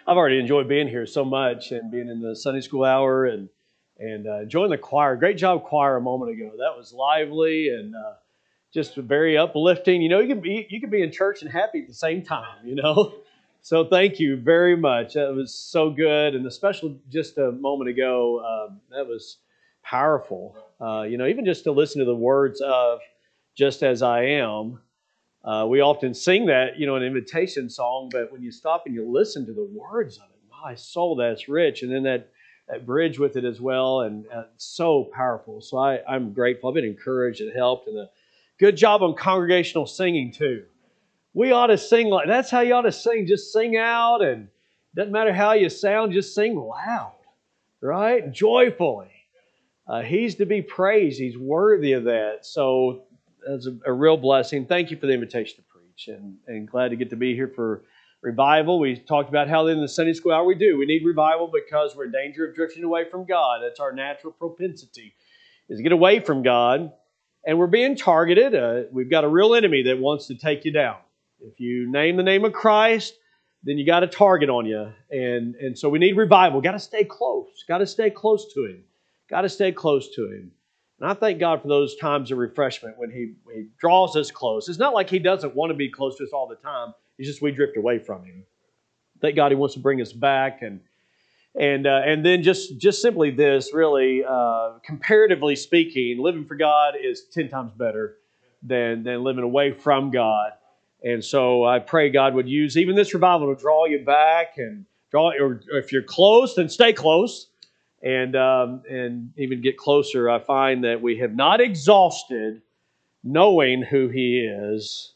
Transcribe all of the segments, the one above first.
I've already enjoyed being here so much and being in the Sunday school hour and enjoying the choir. Great job, choir, a moment ago. That was lively and just very uplifting. You can be in church and happy at the same time. So thank you very much. That was so good, and especially just a moment ago, that was powerful. Even just to listen to the words of "Just as I Am." We often sing that, an invitation song, but when you stop and you listen to the words of it, my soul, that's rich. And then that bridge with it as well, and so powerful. So I'm grateful. I've been encouraged and helped, and a good job on congregational singing too. We ought to sing that's how you ought to sing. Just sing out, and doesn't matter how you sound, just sing loud, right? Joyfully. He's to be praised. He's worthy of that. So that's a real blessing. Thank you for the invitation to preach, and glad to get to be here for revival. We talked about how in the Sunday school hour we need revival because we're in danger of drifting away from God. That's our natural propensity, is to get away from God, and we're being targeted. We've got a real enemy that wants to take you down. If you name the name of Christ, then you got a target on you, and so we need revival. Got to stay close. Got to stay close to Him. Got to stay close to Him. And I thank God for those times of refreshment when He draws us close. It's not like He doesn't want to be close to us all the time. It's just we drift away from Him. Thank God He wants to bring us back. And then just simply this, really, comparatively speaking, living for God is 10 times better than living away from God. And so I pray God would use even this revival to draw you back and or if you're close, then stay close. And even get closer. I find that we have not exhausted knowing who He is.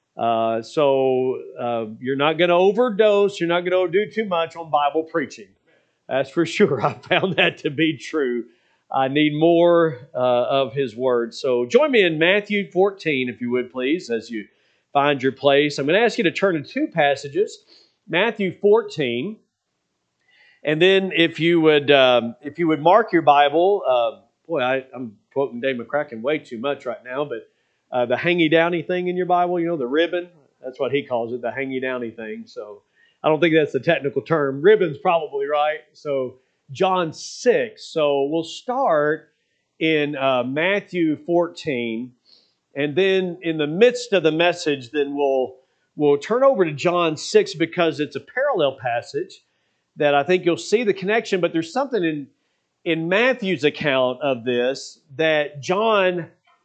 So you're not going to overdose. You're not going to do too much on Bible preaching. That's for sure. I found that to be true. I need more of His Word. So join me in Matthew 14, if you would, please, as you find your place. I'm going to ask you to turn to two passages. Matthew 14. And then if you would mark your Bible, I'm quoting Dave McCracken way too much right now, but the hangy-downy thing in your Bible, the ribbon, that's what he calls it, the hangy-downy thing. So I don't think that's the technical term. Ribbon's probably right. So John 6. So we'll start in Matthew 14, and then in the midst of the message, then we'll turn over to John 6 because it's a parallel passage that I think you'll see the connection, but there's something in Matthew's account of this that John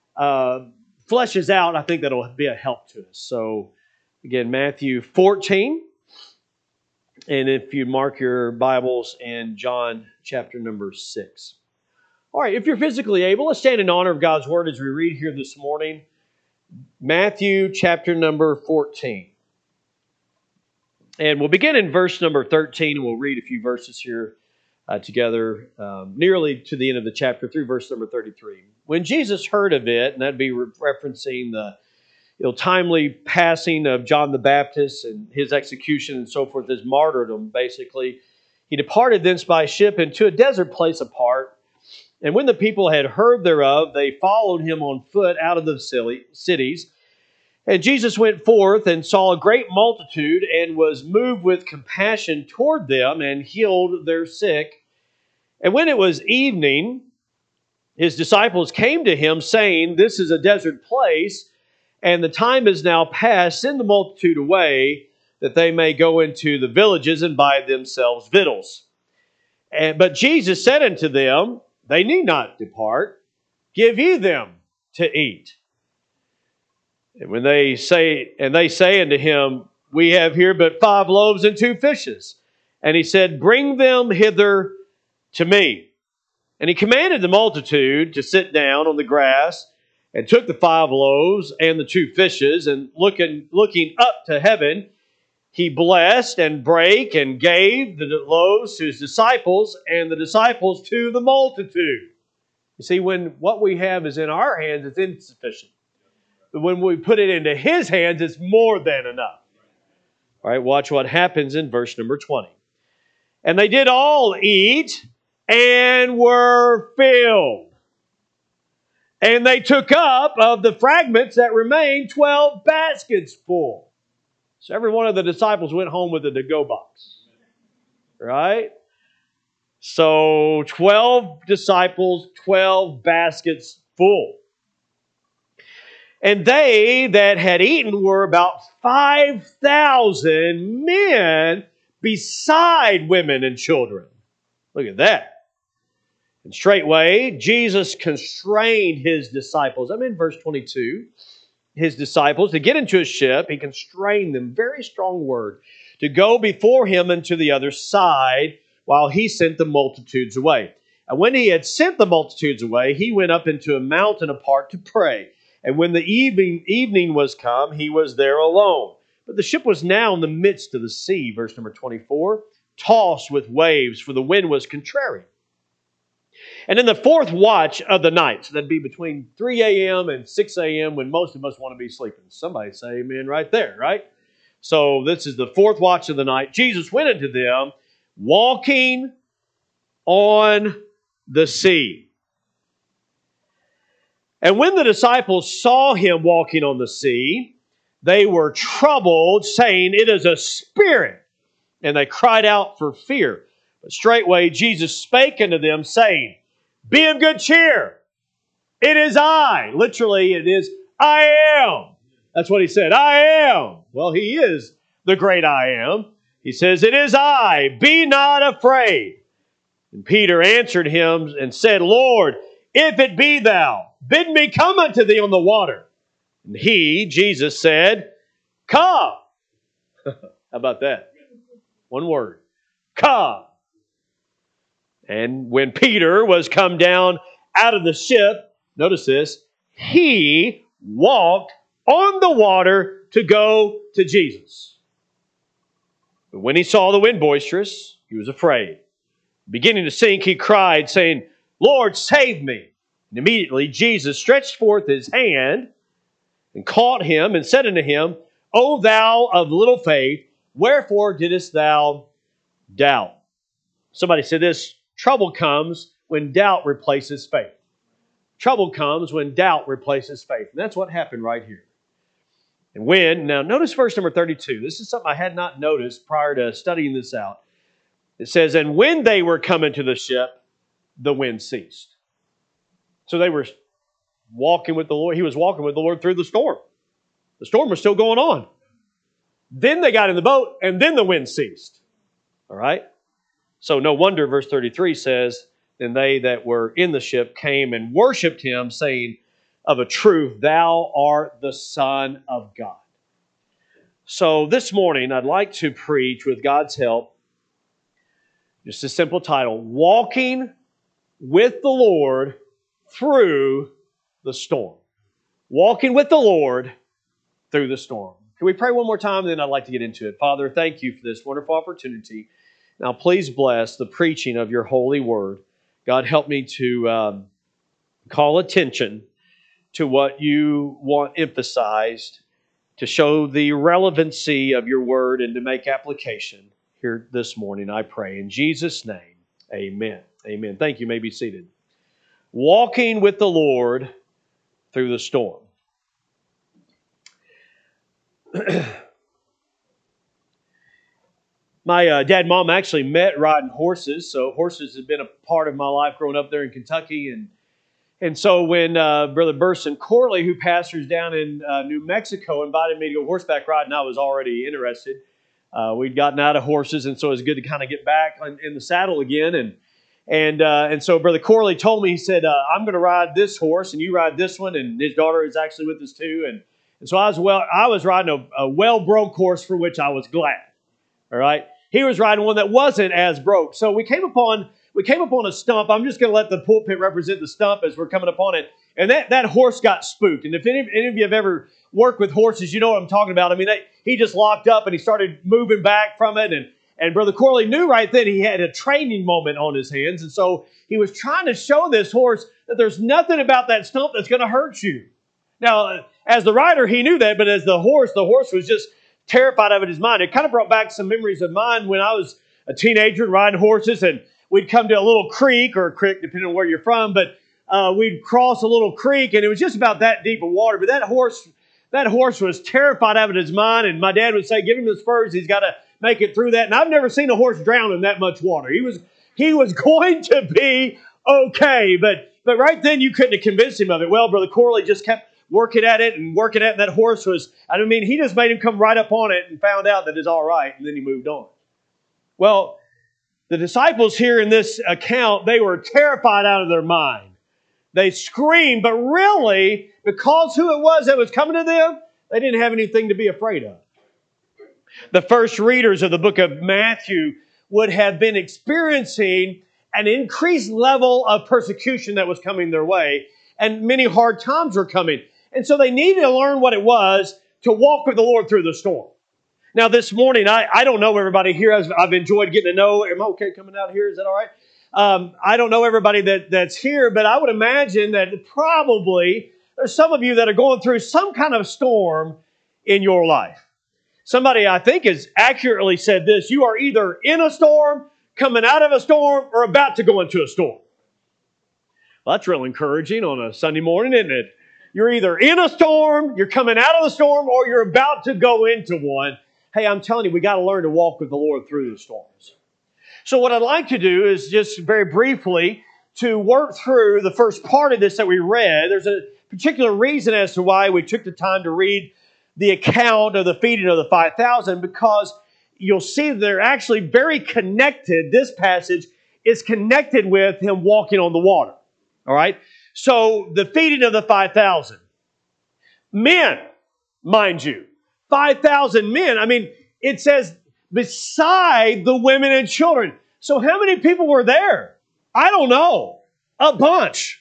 fleshes out. I think that'll be a help to us. So again, Matthew 14, and if you mark your Bibles in John chapter number 6. All right, if you're physically able, let's stand in honor of God's Word as we read here this morning. Matthew chapter number 14. And we'll begin in verse number 13, and we'll read a few verses here together, nearly to the end of the chapter, through verse number 33. When Jesus heard of it, and that'd be referencing the timely passing of John the Baptist and his execution and so forth, his martyrdom, basically, he departed thence by ship into a desert place apart. And when the people had heard thereof, they followed him on foot out of the cities. And Jesus went forth and saw a great multitude and was moved with compassion toward them and healed their sick. And when it was evening, His disciples came to Him, saying, This is a desert place, and the time is now past. Send the multitude away, that they may go into the villages and buy themselves victuals. But Jesus said unto them, They need not depart. Give ye them to eat. And when they say unto Him, We have here but 5 loaves and 2 fishes. And He said, Bring them hither to me. And He commanded the multitude to sit down on the grass, and took the 5 loaves and the 2 fishes, and looking up to heaven, He blessed and brake and gave the loaves to His disciples, and the disciples to the multitude. You see, when what we have is in our hands, it's insufficient. But when we put it into His hands, it's more than enough. All right, watch what happens in verse number 20. And they did all eat and were filled. And they took up of the fragments that remained 12 baskets full. So every one of the disciples went home with a to-go box. right? So 12 disciples, 12 baskets full. And they that had eaten were about 5,000 men beside women and children. Look at that. And straightway Jesus constrained his disciples. I'm in verse 22. His disciples to get into a ship. He constrained them, very strong word, to go before him into the other side while he sent the multitudes away. And when he had sent the multitudes away, he went up into a mountain apart to pray. And when the evening was come, he was there alone. But the ship was now in the midst of the sea, verse number 24, tossed with waves, for the wind was contrary. And in the fourth watch of the night, so that'd be between 3 a.m. and 6 a.m. when most of us want to be sleeping. Somebody say amen right there, right? So this is the fourth watch of the night. Jesus went into them, walking on the sea. And when the disciples saw him walking on the sea, they were troubled, saying, "It is a spirit." And they cried out for fear. But straightway Jesus spake unto them, saying, "Be of good cheer. It is I." Literally, it is, "I am." That's what he said. I am. Well, he is the great I am. He says, "It is I. Be not afraid." And Peter answered him and said, "Lord, if it be thou, bid me come unto thee on the water." And he, Jesus, said, "Come." How about that? One word. Come. And when Peter was come down out of the ship, notice this, he walked on the water to go to Jesus. But when he saw the wind boisterous, he was afraid. Beginning to sink, he cried, saying, "Lord, save me." And immediately Jesus stretched forth his hand and caught him and said unto him, "O thou of little faith, wherefore didst thou doubt?" Somebody said this, trouble comes when doubt replaces faith. Trouble comes when doubt replaces faith. And that's what happened right here. And now notice verse number 32. This is something I had not noticed prior to studying this out. It says, "And when they were coming to the ship, the wind ceased." So they were walking with the Lord. He was walking with the Lord through the storm. The storm was still going on. Then they got in the boat, and then the wind ceased. All right? So no wonder verse 33 says, "Then they that were in the ship came and worshipped him, saying, Of a truth, thou art the Son of God." So this morning, I'd like to preach, with God's help, just a simple title, Walking with the Lord Through the Storm. Walking with the Lord through the storm. Can we pray one more time, and then I'd like to get into it. Father, thank you for this wonderful opportunity. Now, please bless the preaching of your holy word. God, help me to call attention to what you want emphasized, to show the relevancy of your word, and to make application here this morning, I pray. In Jesus' name, amen. Amen. Thank you. You may be seated. Walking with the Lord through the storm. My dad and mom actually met riding horses, so horses have been a part of my life growing up there in Kentucky. And so when Brother Burson Corley, who pastors down in New Mexico, invited me to go horseback riding, I was already interested. We'd gotten out of horses, and so it was good to kind of get back in the saddle again. And so Brother Corley told me, he said, "I'm going to ride this horse, and you ride this one," and his daughter is actually with us too. And so I was riding a well-broke horse, for which I was glad. All right. He was riding one that wasn't as broke. So we came upon a stump. I'm just going to let the pulpit represent the stump as we're coming upon it. And that horse got spooked. And if any of you have ever worked with horses, you know what I'm talking about. I mean, he just locked up and he started moving back from it. And Brother Corley knew right then he had a training moment on his hands. And so he was trying to show this horse that there's nothing about that stump that's going to hurt you. Now, as the rider, he knew that. But as the horse was just terrified of it in his mind. It kind of brought back some memories of mine when I was a teenager riding horses, and we'd come to a little creek, or a creek depending on where you're from, but we'd cross a little creek, and it was just about that deep of water. But that horse was terrified of it in his mind, and my dad would say, "Give him the spurs. He's got to make it through that. And I've never seen a horse drown in that much water. He was going to be okay. But right then you couldn't have convinced him of it. Well, Brother Corley just kept working at it and working at it. And that horse was, he just made him come right up on it and found out that it's all right. And then he moved on. Well, the disciples here in this account, they were terrified out of their mind. They screamed, but really, because who it was that was coming to them, they didn't have anything to be afraid of. The first readers of the book of Matthew would have been experiencing an increased level of persecution that was coming their way, and many hard times were coming. And so they needed to learn what it was to walk with the Lord through the storm. Now, this morning, I don't know everybody here. I've enjoyed getting to know. Am I okay coming out here? Is that all right? I don't know everybody that's here, but I would imagine that probably there's some of you that are going through some kind of storm in your life. Somebody, I think, has accurately said this: you are either in a storm, coming out of a storm, or about to go into a storm. Well, that's real encouraging on a Sunday morning, isn't it? You're either in a storm, you're coming out of the storm, or you're about to go into one. Hey, I'm telling you, we got to learn to walk with the Lord through the storms. So what I'd like to do is just very briefly to work through the first part of this that we read. There's a particular reason as to why we took the time to read the account of the feeding of the 5,000, because you'll see they're actually very connected. This passage is connected with him walking on the water. All right? So the feeding of the 5,000. Men, mind you. 5,000 men. It says beside the women and children. So how many people were there? I don't know. A bunch.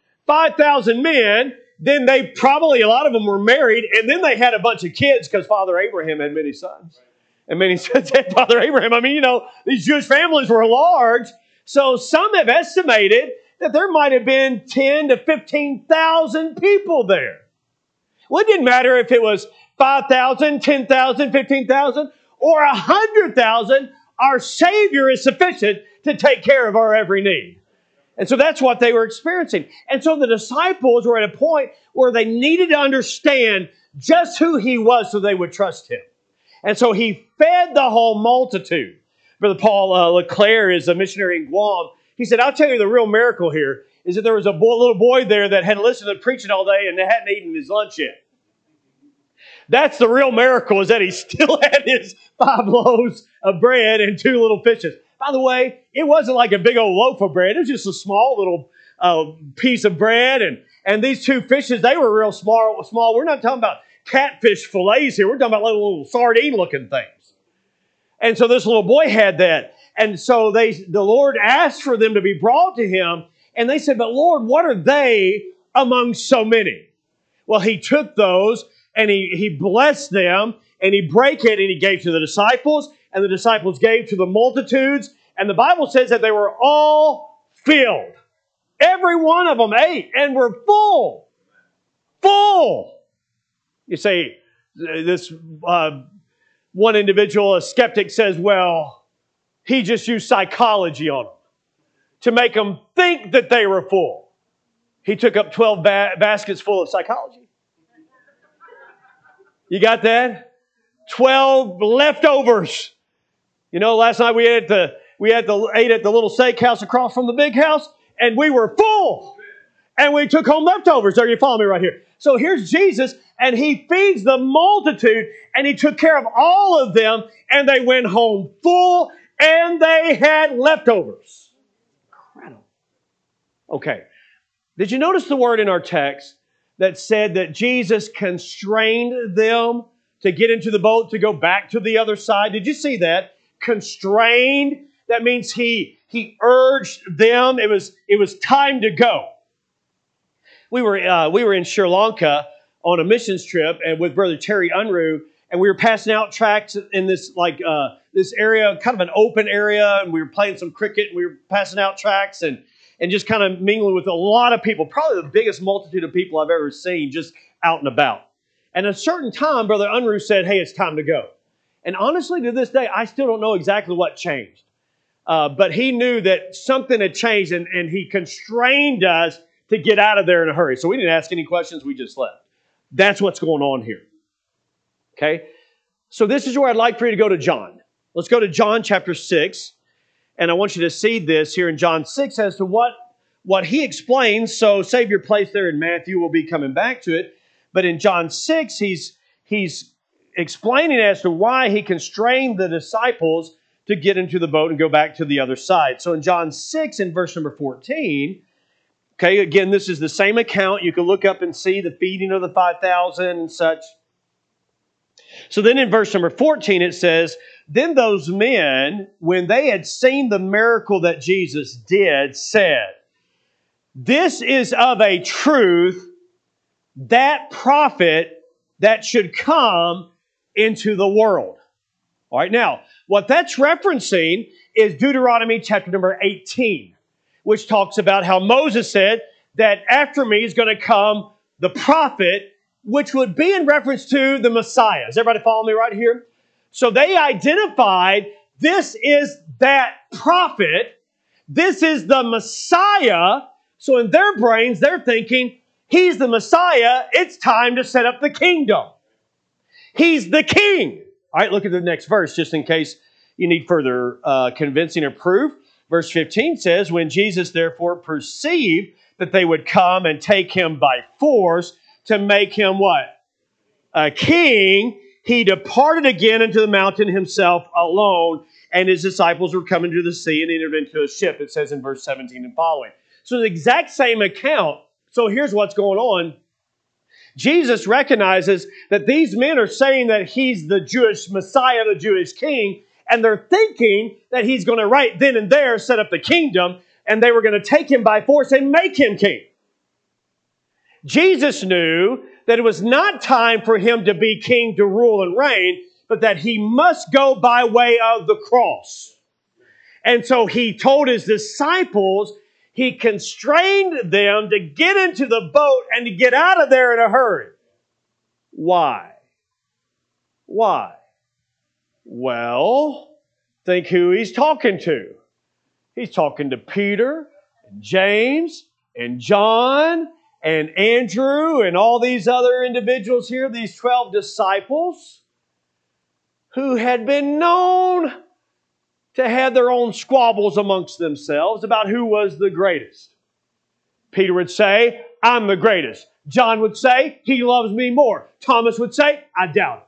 5,000 men. Then they probably, a lot of them were married, and then they had a bunch of kids because Father Abraham had many sons. And many sons had Father Abraham. These Jewish families were large. So some have estimated that there might have been 10 to 15,000 people there. Well, it didn't matter if it was 5,000, 10,000, 15,000, or 100,000. Our Savior is sufficient to take care of our every need. And so that's what they were experiencing. And so the disciples were at a point where they needed to understand just who He was so they would trust Him. And so He fed the whole multitude. Brother Paul LeClaire is a missionary in Guam. He said, I'll tell you the real miracle here is that there was a little boy there that had listened to preaching all day and they hadn't eaten his lunch yet. That's the real miracle, is that he still had his 5 loaves of bread and 2 little fishes. By the way, it wasn't like a big old loaf of bread. It was just a small little piece of bread. And these 2 fishes, they were real small. We're not talking about catfish fillets here. We're talking about little sardine-looking things. And so this little boy had that. And so the Lord asked for them to be brought to Him. And they said, but Lord, what are they among so many? Well, He took those and He blessed them, and He broke it, and He gave to the disciples, and the disciples gave to the multitudes. And the Bible says that they were all filled. Every one of them ate and were full. Full. You say, this one individual, a skeptic, says, well, he just used psychology on them to make them think that they were full. He took up 12 baskets full of psychology. You got that? 12 leftovers. Last night we ate at the little steakhouse across from the big house, and we were full. And we took home leftovers. Are you following me right here? So here's Jesus, and He feeds the multitude, and He took care of all of them, and they went home full, and they had leftovers. Incredible. Okay. Did you notice the word in our text that said that Jesus constrained them to get into the boat to go back to the other side? Did you see that? Constrained. That means He urged them. It was time to go. We were in Sri Lanka on a missions trip and with Brother Terry Unruh, and we were passing out tracts in this this area, kind of an open area, and we were playing some cricket, and we were passing out tracts and just kind of mingling with a lot of people, probably the biggest multitude of people I've ever seen just out and about. And at a certain time, Brother Unruh said, hey, it's time to go. And honestly, to this day, I still don't know exactly what changed. But he knew that something had changed, and he constrained us to get out of there in a hurry. So we didn't ask any questions, we just left. That's what's going on here. Okay? So this is where I'd like for you to go to John. Let's go to John chapter 6. And I want you to see this here in John 6 as to what he explains. So save your place there in Matthew. We'll be coming back to it. But in John 6, he's explaining as to why he constrained the disciples to get into the boat and go back to the other side. So in John 6, in verse number 14, okay, again, this is the same account. You can look up and see the feeding of the 5,000 and such. So then in verse number 14, it says, then those men, when they had seen the miracle that Jesus did, said, this is of a truth that prophet that should come into the world. All right, now, what that's referencing is Deuteronomy chapter number 18, which talks about how Moses said that after me is going to come the prophet, which would be in reference to the Messiah. Does everybody follow me right here? So they identified this is that prophet, this is the Messiah. So in their brains, they're thinking, he's the Messiah, it's time to set up the kingdom. He's the king. All right, look at the next verse, just in case you need further convincing or proof. Verse 15 says, when Jesus therefore perceived that they would come and take him by force to make him what? A king, he departed again into the mountain himself alone, and his disciples were coming to the sea and entered into a ship, it says in verse 17 and following. So the exact same account. So here's what's going on. Jesus recognizes that these men are saying that he's the Jewish Messiah, the Jewish king, and they're thinking that he's going to right then and there set up the kingdom, and they were going to take him by force and make him king. Jesus knew that it was not time for him to be king to rule and reign, but that he must go by way of the cross. And so he told his disciples, he constrained them to get into the boat and to get out of there in a hurry. Why? Why? Well, think who he's talking to. He's talking to Peter and James and John and Andrew and all these other individuals here, these 12 disciples who had been known to have their own squabbles amongst themselves about who was the greatest. Peter would say, I'm the greatest. John would say, he loves me more. Thomas would say, I doubt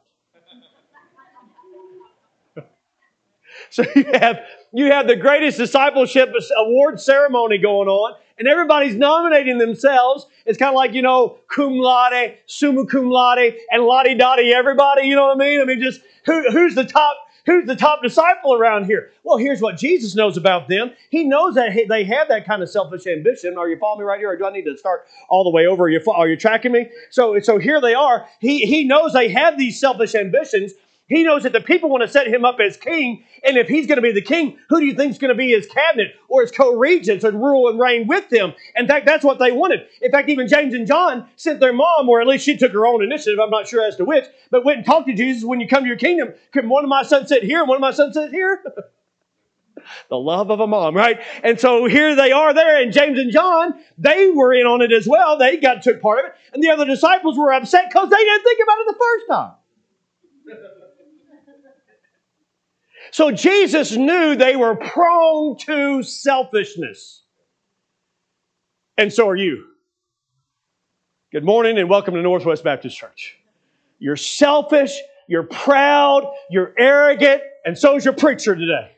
it. So you have the greatest discipleship award ceremony going on, and everybody's nominating themselves. It's kind of like, cum laude, summa cum laude, and lottie-dottie everybody, you know what I mean? I mean, just who's the top disciple around here? Well, here's what Jesus knows about them. He knows that they have that kind of selfish ambition. Are you following me right here, or do I need to start all the way over? Are you tracking me? So here they are. He knows they have these selfish ambitions. He knows that the people want to set him up as king, and if he's going to be the king, who do you think is going to be his cabinet or his co-regents and rule and reign with him? In fact, that's what they wanted. In fact, even James and John sent their mom, or at least she took her own initiative, I'm not sure as to which, but went and talked to Jesus. When you come to your kingdom, can one of my sons sit here and one of my sons sit here? The love of a mom, right? And so here they are there, and James and John, they were in on it as well. They took part of it, and the other disciples were upset because they didn't think about it the first time. So Jesus knew they were prone to selfishness. And so are you. Good morning and welcome to Northwest Baptist Church. You're selfish, you're proud, you're arrogant, and so is your preacher today.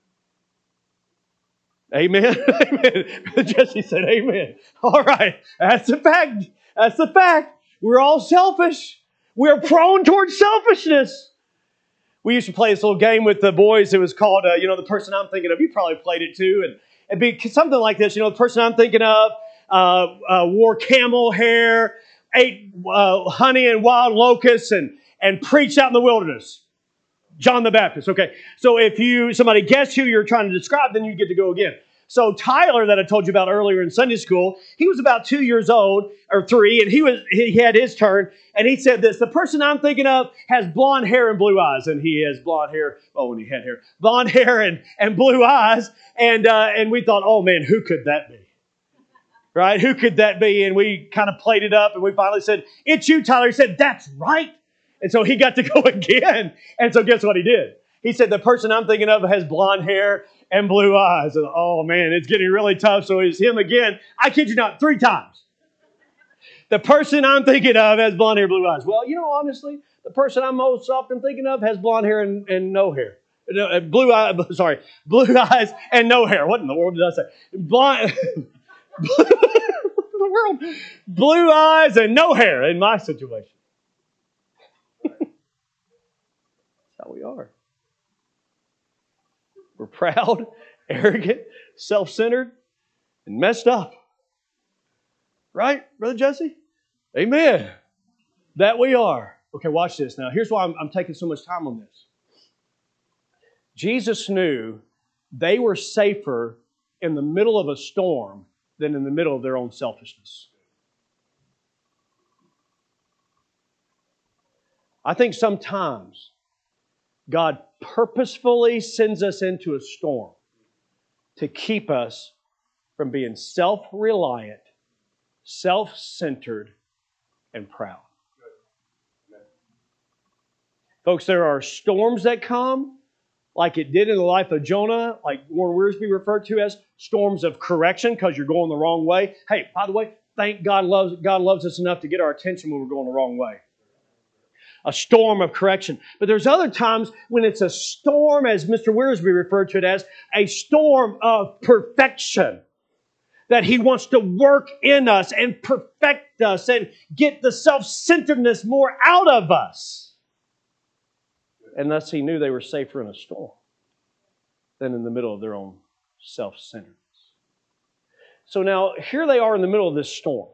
Amen. Amen. Jesse said amen. All right. That's the fact. That's the fact. We're all selfish. We're prone towards selfishness. We used to play this little game with the boys. It was called, the person I'm thinking of. You probably played it too. And it'd be something like this. The person I'm thinking of wore camel hair, ate honey and wild locusts, and preached out in the wilderness. John the Baptist. Okay. So if somebody guessed who you're trying to describe, then you get to go again. So Tyler, that I told you about earlier in Sunday school, he was about 2 years old, or 3, and he had his turn, and he said this: the person I'm thinking of has blonde hair and blue eyes, and he has blonde hair. Oh, when he had hair, blonde hair and blue eyes, and we thought, oh man, who could that be? Right? Who could that be? And we kind of played it up, and we finally said, it's you, Tyler. He said, that's right. And so he got to go again. And so guess what he did? He said, the person I'm thinking of has blonde hair and blue eyes. And, oh, man, it's getting really tough. So it's him again. I kid you not, 3 times. The person I'm thinking of has blonde hair, blue eyes. Well, honestly, the person I'm most often thinking of has blonde hair and no hair. Blue eyes and no hair. What in the world did I say? The world. Blue eyes and no hair in my situation. That's how we are. We're proud, arrogant, self-centered, and messed up. Right, Brother Jesse? Amen. That we are. Okay, watch this. Now, here's why I'm taking so much time on this. Jesus knew they were safer in the middle of a storm than in the middle of their own selfishness. I think sometimes God purposefully sends us into a storm to keep us from being self-reliant, self-centered, and proud. Folks, there are storms that come, like it did in the life of Jonah, like Warren Wiersbe referred to as storms of correction because you're going the wrong way. Hey, by the way, thank God loves us enough to get our attention when we're going the wrong way. A storm of correction. But there's other times when it's a storm, as Mr. Wiersbe referred to it as, a storm of perfection. That He wants to work in us and perfect us and get the self-centeredness more out of us. And thus He knew they were safer in a storm than in the middle of their own self-centeredness. So now, here they are in the middle of this storm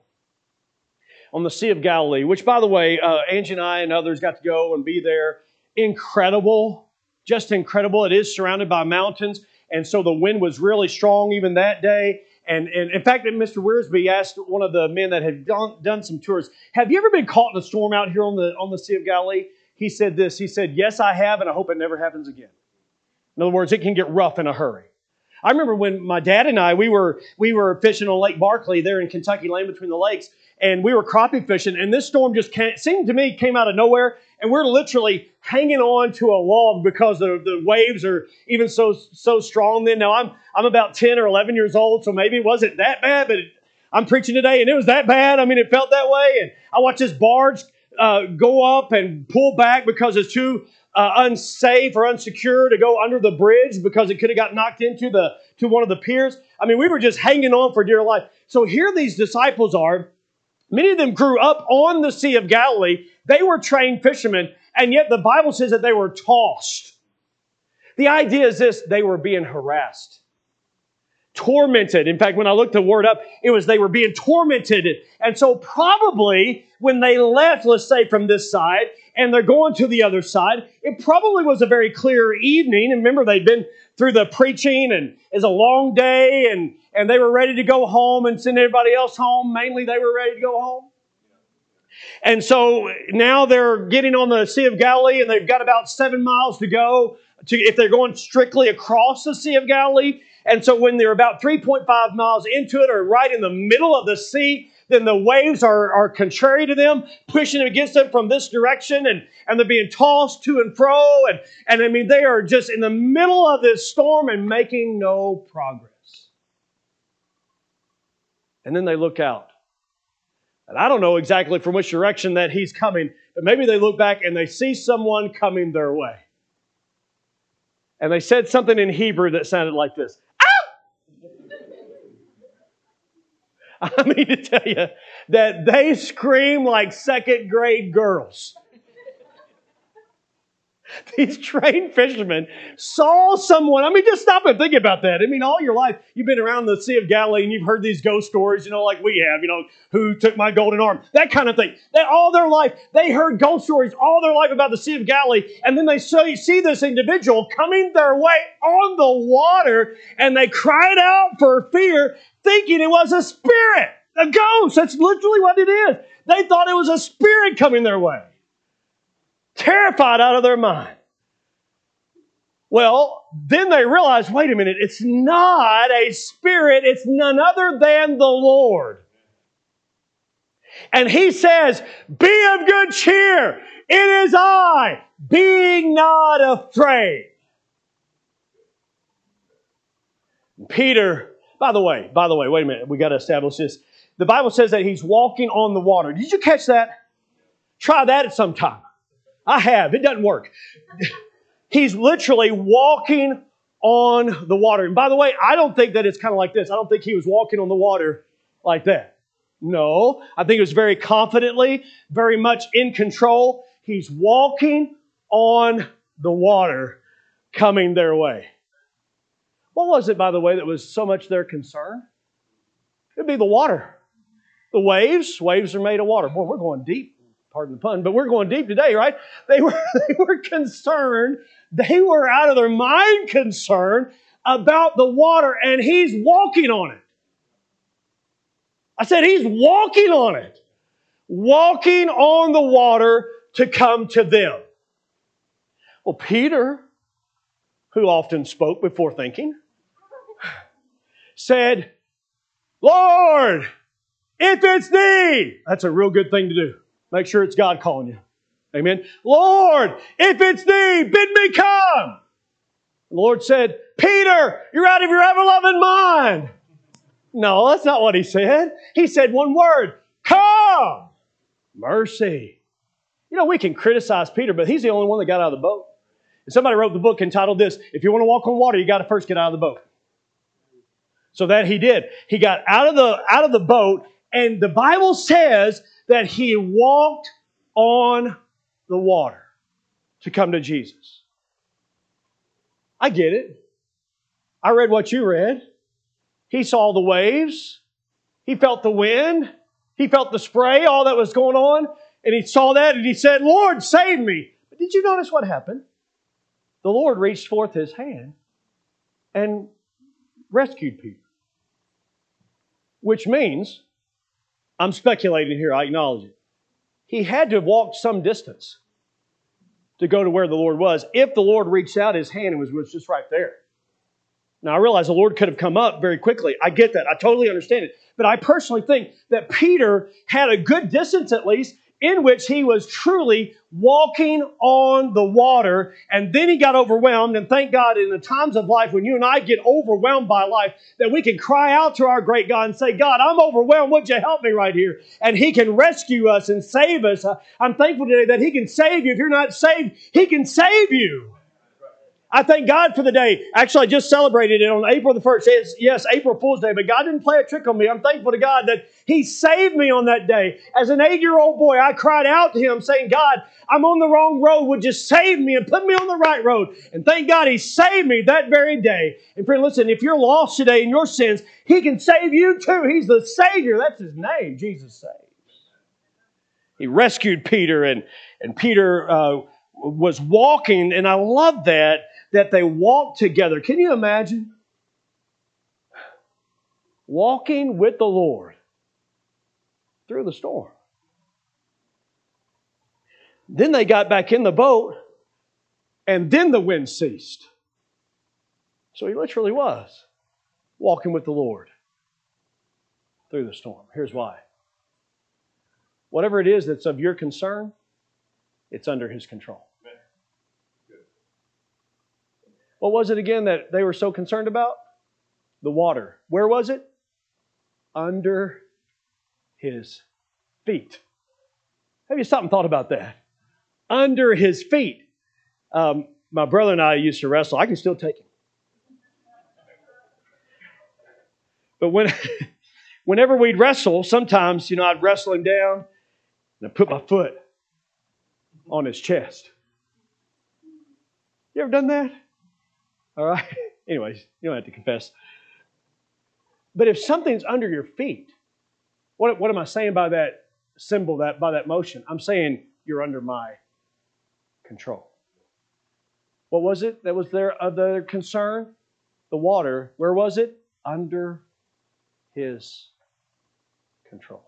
on the Sea of Galilee, which, by the way, Angie and I and others got to go and be there. Incredible. Just incredible. It is surrounded by mountains, and so the wind was really strong even that day. And in fact, Mr. Wiersbe asked one of the men that had done some tours, have you ever been caught in a storm out here on the Sea of Galilee? He said this. He said, yes, I have, and I hope it never happens again. In other words, it can get rough in a hurry. I remember when my dad and I, we were fishing on Lake Barkley there in Kentucky, laying between the lakes, and we were crappie fishing, and this storm just seemed to me came out of nowhere, and we're literally hanging on to a log because the waves are even so strong then. Now, I'm about 10 or 11 years old, so maybe it wasn't that bad, but I'm preaching today, and it was that bad. I mean, it felt that way, and I watched this barge go up and pull back because it's too unsafe or unsecure to go under the bridge because it could have got knocked into one of the piers. I mean, we were just hanging on for dear life. So here these disciples are. Many of them grew up on the Sea of Galilee. They were trained fishermen, and yet the Bible says that they were tossed. The idea is this: they were being harassed, tormented. In fact, when I looked the word up, it was they were being tormented. And so probably when they left, let's say from this side, and they're going to the other side, it probably was a very clear evening. And remember, they'd been through the preaching, and it's a long day, and they were ready to go home and send everybody else home. Mainly they were ready to go home. And so now they're getting on the Sea of Galilee, and they've got about 7 miles to go if they're going strictly across the Sea of Galilee. And so when they're about 3.5 miles into it, or right in the middle of the sea, then the waves are contrary to them, pushing against them from this direction, and they're being tossed to and fro. And I mean, they are just in the middle of this storm and making no progress. And then they look out. And I don't know exactly from which direction that He's coming, but maybe they look back and they see someone coming their way. And they said something in Hebrew that sounded like this. I mean to tell you that they scream like second grade girls. These trained fishermen saw someone. I mean, just stop and think about that. I mean, all your life, you've been around the Sea of Galilee and you've heard these ghost stories, like we have, who took my golden arm, that kind of thing. That all their life, they heard ghost stories all their life about the Sea of Galilee, and then they see this individual coming their way on the water, and they cried out for fear, thinking it was a spirit, a ghost. That's literally what it is. They thought it was a spirit coming their way. Terrified out of their mind. Well, then they realized, wait a minute, it's not a spirit, it's none other than the Lord. And He says, be of good cheer, it is I, be not afraid. Peter, by the way, wait a minute. We got to establish this. The Bible says that he's walking on the water. Did you catch that? Try that at some time. I have. It doesn't work. He's literally walking on the water. And by the way, I don't think that it's kind of like this. I don't think he was walking on the water like that. No, I think it was very confidently, very much in control. He's walking on the water coming their way. What was it, by the way, that was so much their concern? It'd be the water. The waves. Waves are made of water. Boy, we're going deep. Pardon the pun, but we're going deep today, right? They were concerned. They were out of their mind concerned about the water, and he's walking on it. I said he's walking on it. Walking on the water to come to them. Well, Peter, who often spoke before thinking, said, Lord, if it's thee. That's a real good thing to do. Make sure it's God calling you. Amen. Lord, if it's thee, bid me come. The Lord said, Peter, you're out of your ever-loving mind. No, that's not what he said. He said one word, come. Mercy. You know, we can criticize Peter, but he's the only one that got out of the boat. And somebody wrote the book entitled this, If You Want to Walk on Water, you got to first get out of the boat. So that he did. He got out of the boat, and the Bible says that he walked on the water to come to Jesus. I get it. I read what you read. He saw the waves. He felt the wind. He felt the spray, all that was going on. And he saw that and he said, Lord, save me. But did you notice what happened? The Lord reached forth His hand and rescued Peter. Which means, I'm speculating here, I acknowledge it. He had to have walked some distance to go to where the Lord was. If the Lord reached out His hand and was just right there. Now, I realize the Lord could have come up very quickly. I get that. I totally understand it. But I personally think that Peter had a good distance, at least, in which he was truly walking on the water. And then he got overwhelmed. And thank God in the times of life when you and I get overwhelmed by life, that we can cry out to our great God and say, God, I'm overwhelmed. Would you help me right here? And He can rescue us and save us. I'm thankful today that He can save you. If you're not saved, He can save you. I thank God for the day. Actually, I just celebrated it on April the 1st. Yes, April Fool's Day, but God didn't play a trick on me. I'm thankful to God that He saved me on that day. As an 8-year-old boy, I cried out to Him saying, God, I'm on the wrong road. Would you save me and put me on the right road? And thank God He saved me that very day. And friend, listen, if you're lost today in your sins, He can save you too. He's the Savior. That's His name. Jesus saves. He rescued Peter, and Peter was walking, and I love that they walked together. Can you imagine? Walking with the Lord through the storm. Then they got back in the boat, and then the wind ceased. So he literally was walking with the Lord through the storm. Here's why. Whatever it is that's of your concern, it's under His control. What was it again that they were so concerned about? The water. Where was it? Under His feet. Have you stopped and thought about that? Under His feet. My brother and I used to wrestle. I can still take him. But whenever we'd wrestle, sometimes, I'd wrestle him down and I'd put my foot on his chest. You ever done that? All right. Anyways, you don't have to confess. But if something's under your feet, what am I saying by that symbol, by that motion? I'm saying you're under my control. What was it that was their concern? The water. Where was it? Under His control.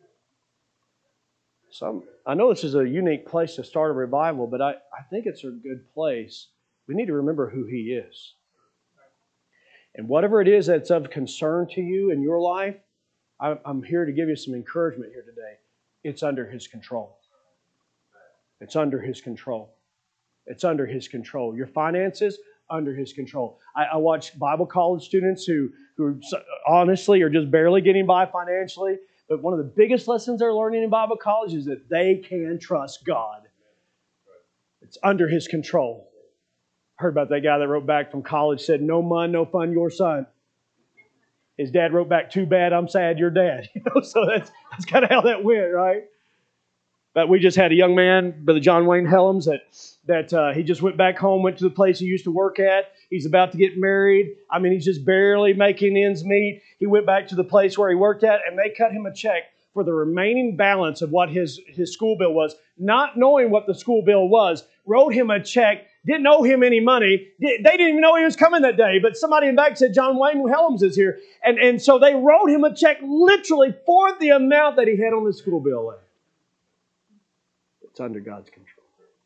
So I know this is a unique place to start a revival, but I think it's a good place. We need to remember who He is. And whatever it is that's of concern to you in your life, I'm here to give you some encouragement here today. It's under His control. It's under His control. It's under His control. Your finances, under His control. I watch Bible college students who honestly are just barely getting by financially, but one of the biggest lessons they're learning in Bible college is that they can trust God. It's under His control. Heard about that guy that wrote back from college, said, "No mun, no fun, your son." His dad wrote back, "Too bad, I'm sad, you're dad." So that's kind of how that went, right? But we just had a young man, Brother John Wayne Helms, that he just went back home, went to the place he used to work at. He's about to get married. I mean, he's just barely making ends meet. He went back to the place where he worked at, and they cut him a check for the remaining balance of what his school bill was, not knowing what the school bill was, wrote him a check, didn't owe him any money. They didn't even know he was coming that day, but somebody in back said, "John Wayne Helms is here." And so they wrote him a check literally for the amount that he had on the school bill left. It's under God's control.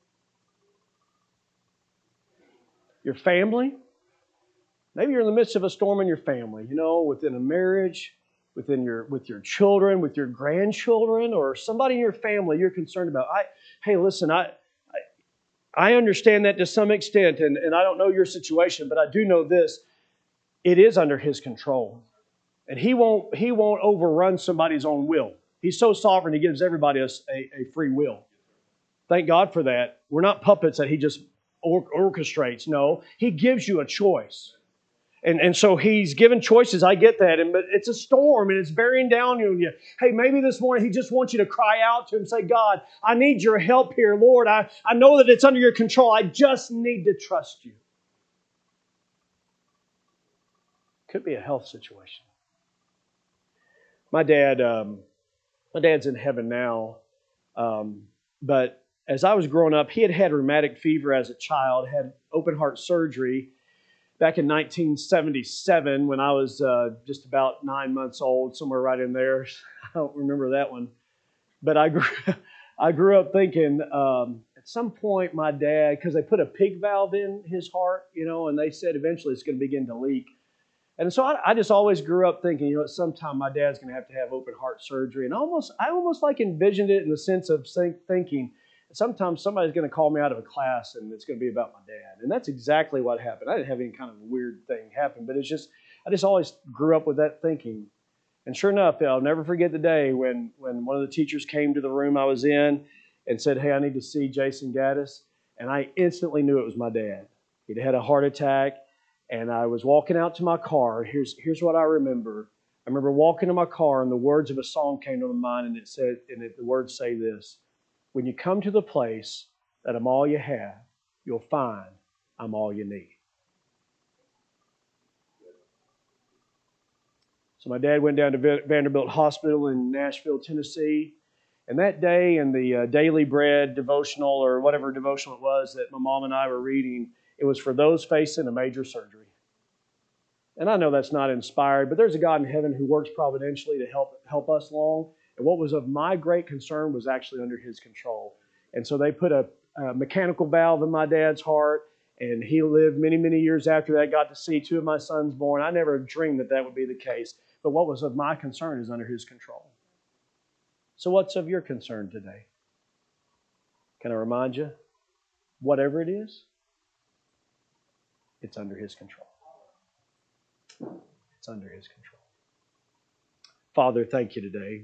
Your family, maybe you're in the midst of a storm in your family, within a marriage, with your children, with your grandchildren, or somebody in your family you're concerned about. Hey, listen, I understand that to some extent, and I don't know your situation, but I do know this. It is under His control. And He won't overrun somebody's own will. He's so sovereign, He gives everybody a free will. Thank God for that. We're not puppets that He just orchestrates. No, He gives you a choice. And so He's given choices. I get that. But it's a storm and it's bearing down on you. Hey, maybe this morning He just wants you to cry out to Him and say, "God, I need your help here. Lord, I know that it's under your control. I just need to trust you." Could be a health situation. My dad's in heaven now. But as I was growing up, he had rheumatic fever as a child, had open heart surgery back in 1977 when I was just about 9 months old, somewhere right in there. I don't remember that one. But I grew up thinking at some point my dad, because they put a pig valve in his heart, and they said eventually it's going to begin to leak. And so I just always grew up thinking, at some time my dad's going to have open heart surgery. And I almost like envisioned it in the sense of thinking, sometimes somebody's going to call me out of a class and it's going to be about my dad. And that's exactly what happened. I didn't have any kind of weird thing happen, but I just always grew up with that thinking. And sure enough, I'll never forget the day when one of the teachers came to the room I was in and said, "Hey, I need to see Jason Gaddis." And I instantly knew it was my dad. He'd had a heart attack. And I was walking out to my car. Here's what I remember. I remember walking to my car, and the words of a song came to my mind, and the words say this: "When you come to the place that I'm all you have, you'll find I'm all you need." So my dad went down to Vanderbilt Hospital in Nashville, Tennessee. And that day in the Daily Bread devotional, or whatever devotional it was that my mom and I were reading, it was for those facing a major surgery. And I know that's not inspired, but there's a God in heaven who works providentially to help us along. And what was of my great concern was actually under His control. And so they put a mechanical valve in my dad's heart, and he lived many, many years after that, got to see 2 of my sons born. I never dreamed that would be the case. But what was of my concern is under His control. So what's of your concern today? Can I remind you? Whatever it is, it's under His control. It's under His control. Father, thank you today.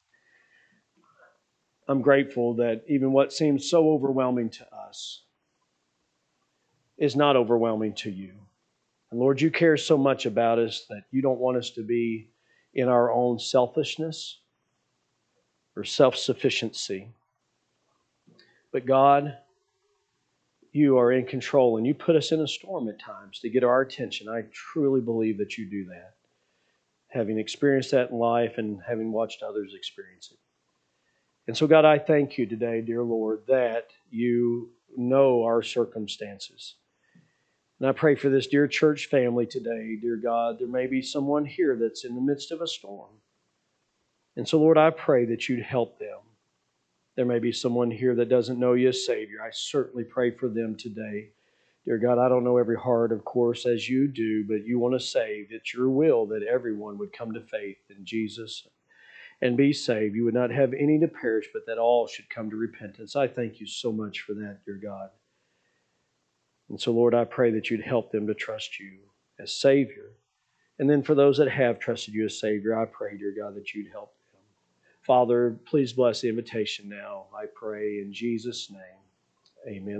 I'm grateful that even what seems so overwhelming to us is not overwhelming to you. And Lord, you care so much about us that you don't want us to be in our own selfishness or self-sufficiency. But God, you are in control, and you put us in a storm at times to get our attention. I truly believe that you do that, having experienced that in life and having watched others experience it. And so, God, I thank you today, dear Lord, that you know our circumstances. And I pray for this dear church family today, dear God. There may be someone here that's in the midst of a storm. And so, Lord, I pray that you'd help them. There may be someone here that doesn't know you as Savior. I certainly pray for them today. Dear God, I don't know every heart, of course, as you do, but you want to save. It's your will that everyone would come to faith in Jesus and be saved. You would not have any to perish, but that all should come to repentance. I thank you so much for that, dear God. And so, Lord, I pray that you'd help them to trust you as Savior. And then for those that have trusted you as Savior, I pray, dear God, that you'd help them. Father, please bless the invitation now, I pray in Jesus' name. Amen.